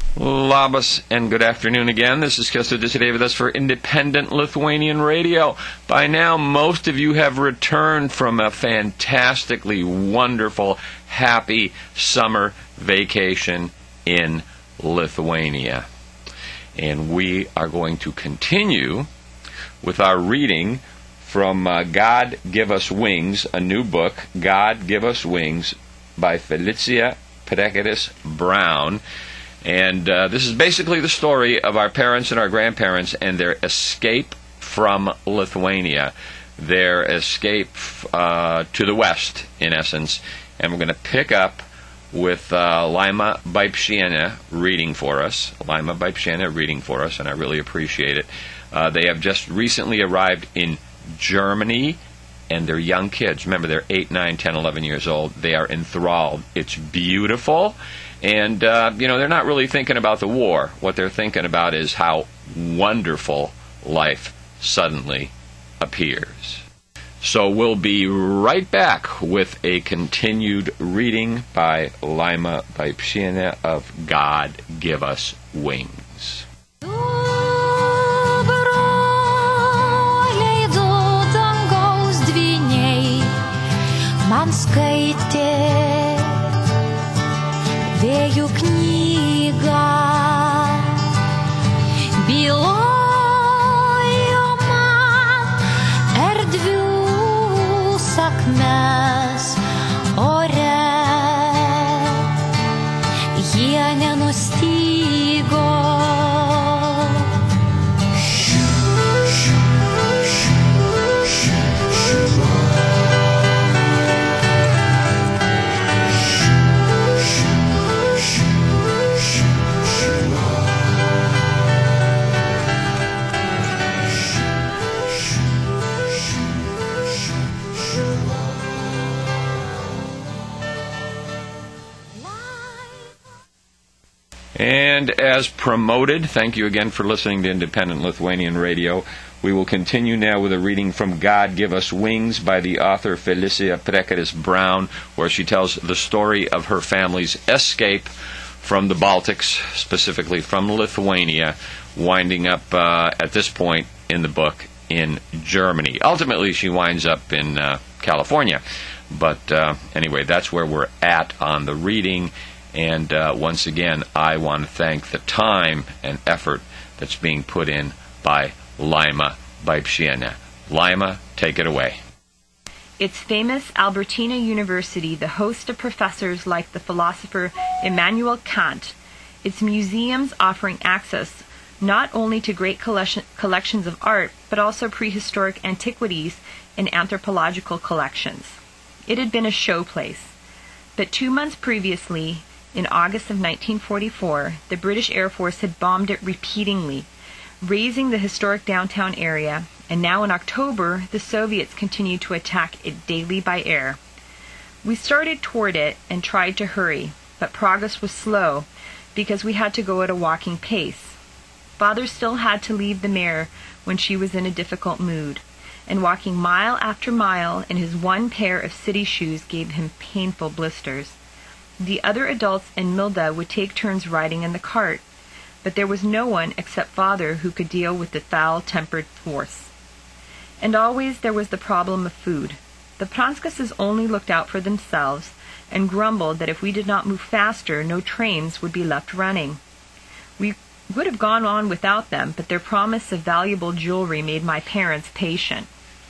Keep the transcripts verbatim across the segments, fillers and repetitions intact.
Labas and good afternoon again. This is Kęstutis Deividas for Independent Lithuanian Radio. By now, most of you have returned from a fantastically wonderful, happy summer vacation in Lithuania. And we are going to continue with our reading from uh, God Give Us Wings, a new book, God Give Us Wings, by Felicia Prekeris Brown. And uh, this is basically the story of our parents and our grandparents and their escape from Lithuania, their escape uh, to the West, in essence. And we're going to pick up with uh, Laima Baipšienė reading for us. Laima Baipšienė reading for us, and I really appreciate it. Uh, they have just recently arrived in Germany, and they're young kids. Remember, they're eight, nine, ten, eleven years old. They are enthralled. It's beautiful. And, uh, you know, they're not really thinking about the war. What they're thinking about is how wonderful life suddenly appears. So we'll be right back with a continued reading by Laima Baipšienė of God Give Us Wings. Man skaitė vėjų knygą, bylojo man erdvių sakmes ore, jie nenustygo. And as promoted, thank you again for listening to Independent Lithuanian Radio. We will continue now with a reading from God Give Us Wings by the author Felicia Prekeris Brown, where she tells the story of her family's escape from the Baltics, specifically from Lithuania, winding up uh, at this point in the book in Germany. Ultimately, she winds up in uh, California. But uh, anyway, that's where we're at on the reading. And uh, once again, I want to thank the time and effort that's being put in by Laima Baipšienė. Laima, take it away. Its famous Albertina University, the host of professors like the philosopher Immanuel Kant, its museums offering access not only to great collection, collections of art, but also prehistoric antiquities and anthropological collections. It had been a showplace. But two months previously, in August of nineteen forty-four, the British Air Force had bombed it repeatedly, razing the historic downtown area, and now in October, the Soviets continued to attack it daily by air. We started toward it and tried to hurry, but progress was slow because we had to go at a walking pace. Father still had to leave the mare when she was in a difficult mood, and walking mile after mile in his one pair of city shoes gave him painful blisters. The other adults and Milda would take turns riding in the cart, but there was no one except Father who could deal with the foul-tempered horse. And always there was the problem of food. The Pranskuses only looked out for themselves and grumbled that if we did not move faster, no trains would be left running. We would have gone on without them, but their promise of valuable jewelry made my parents patient.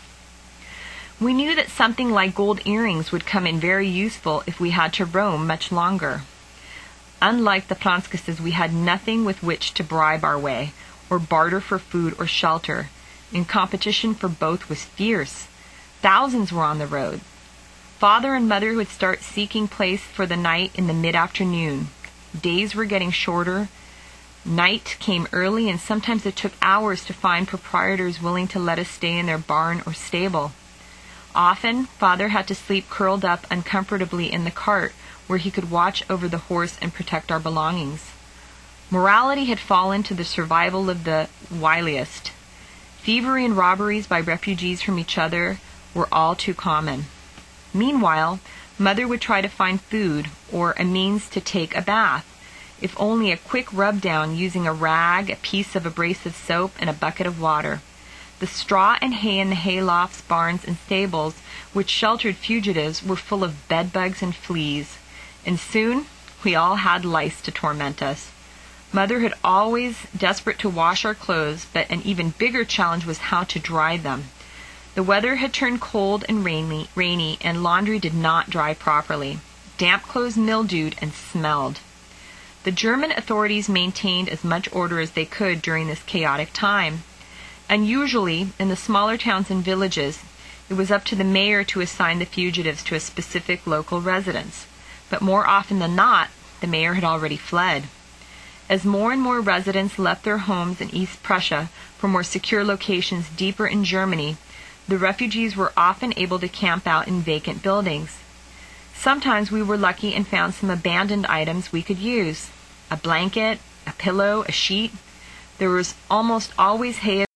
We knew that something like gold earrings would come in very useful if we had to roam much longer. Unlike the Pranskuses, we had nothing with which to bribe our way, or barter for food or shelter, and competition for both was fierce. Thousands were on the road. Father and Mother would start seeking place for the night in the mid-afternoon. Days were getting shorter. Night came early, and sometimes it took hours to find proprietors willing to let us stay in their barn or stable. Often, Father had to sleep curled up uncomfortably in the cart, where he could watch over the horse and protect our belongings. Morality had fallen to the survival of the wiliest. Thievery and robberies by refugees from each other were all too common. Meanwhile, Mother would try to find food or a means to take a bath, if only a quick rub down using a rag, a piece of abrasive soap, and a bucket of water. The straw and hay in the hay lofts, barns, and stables which sheltered fugitives were full of bedbugs and fleas, and soon we all had lice to torment us. Mother had always desperate to wash our clothes, but an even bigger challenge was how to dry them. The weather had turned cold and rainy, rainy, and laundry did not dry properly. Damp clothes mildewed and smelled. The German authorities maintained as much order as they could during this chaotic time. Unusually, in the smaller towns and villages, it was up to the mayor to assign the fugitives to a specific local residence. But more often than not, the mayor had already fled. As more and more residents left their homes in East Prussia for more secure locations deeper in Germany, the refugees were often able to camp out in vacant buildings. Sometimes we were lucky and found some abandoned items we could use. A blanket, a pillow, a sheet. There was almost always hay